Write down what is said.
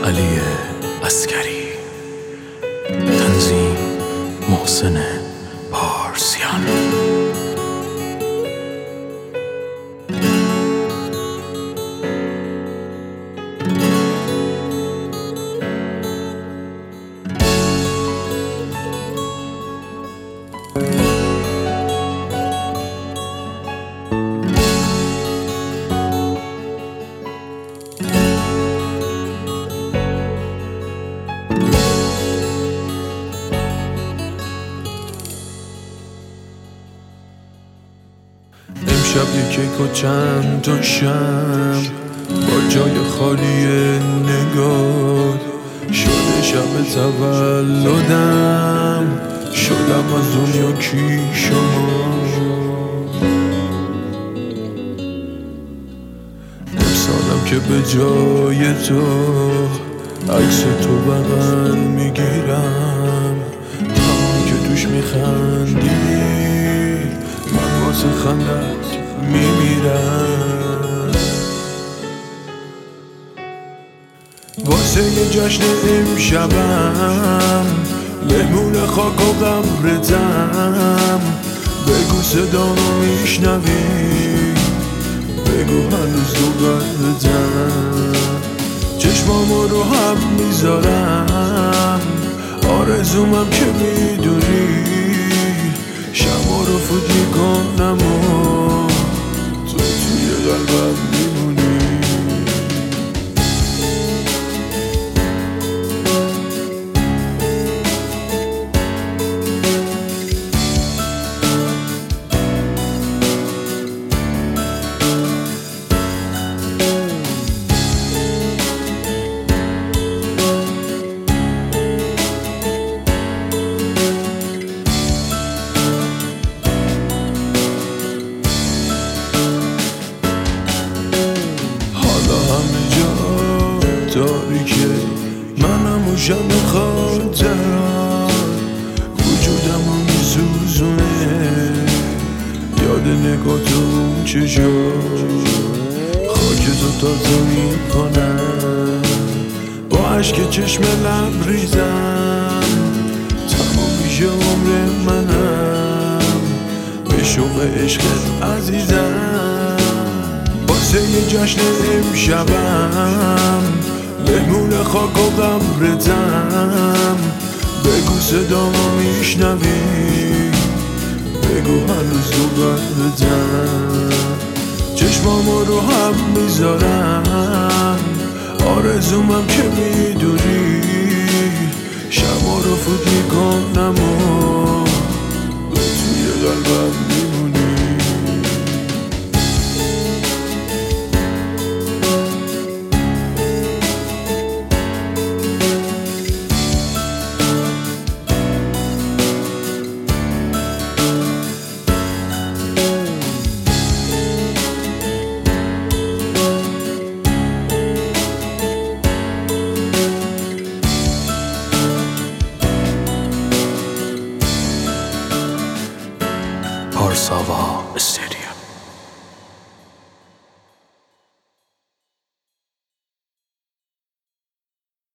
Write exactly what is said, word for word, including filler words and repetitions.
علی عسکری، تنظیم محسن پارسیان. امشب یک کیک و چند تا شم با جای خالی نگات شده شب تولدم، شدم از دنیا کی شما. امسالم که به جای تو عکس تو بغل میگیرم، همونی که توش میخندی من واسه خندت میمیرم. واسه یه جشن امشبم مهمون خاک و قبرتم، بگو صدامو میشنوی، بگو هنوز تو قلبتم. چشمامو رو هم میذارم، آرزومم که میدونی شما رو فوت میکنم و تو توی قلبم میمونی. تاریکه منم و شب خاطرات وجودمو میسوزونه، یاد نگاه تو اون چشات خاک تو تازه میکنم. با عشق چشم لبریزم تمام میشه عمر منم، به شوق عشقت عزیزم. واسه یه جشن امشبم مهمون خاک و قبرتم، بگو صدامو میشنوی، بگو هنوز تو قلبتم. چشمامو رو هم میذارم، آرزومم که میدونی شما رو فوت میکنم و توی قلبم میمونی. پارساوا استودیو.